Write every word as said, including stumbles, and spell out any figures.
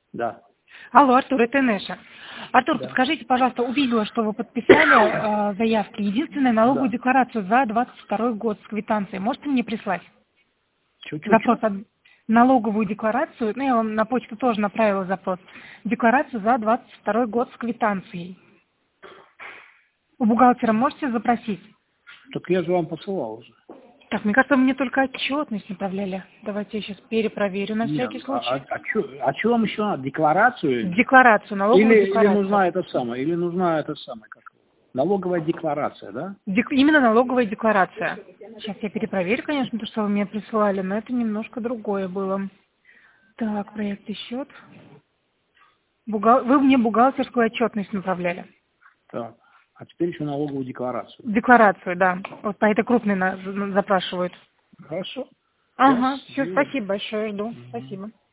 Да. Алло, Артур, это Неша. Артур, Да. подскажите, пожалуйста, увидела, что вы подписали э, заявки. Единственную налоговую Да. декларацию за двадцать второй год с квитанцией. Можете мне прислать? Запрос Чё-чё-чё? от налоговую декларацию, ну я вам на почту тоже направила запрос. Декларацию за двадцать второй год с квитанцией. У бухгалтера можете запросить? Так я же вам посылал уже. Так, мне кажется, вы мне только отчетность направляли. Давайте я сейчас перепроверю на Нет, всякий а, а, случай. а, чё, а чё вам еще надо? Декларацию? Декларацию, налоговую Или, или декларацию. нужна это самое? Или нужна это самое? Как? Налоговая декларация, да? Дек- Именно налоговая декларация. Сейчас я перепроверю, конечно, то, что вы мне прислали, но это немножко другое было. Так, проект и счет. Бухгал- Вы мне бухгалтерскую отчетность направляли. Так. А теперь еще налоговую декларацию. Декларацию, да. Вот по этой крупной на- запрашивают. Хорошо. Сейчас Ага, все, сделаем. спасибо большое, жду. Мгм. Спасибо.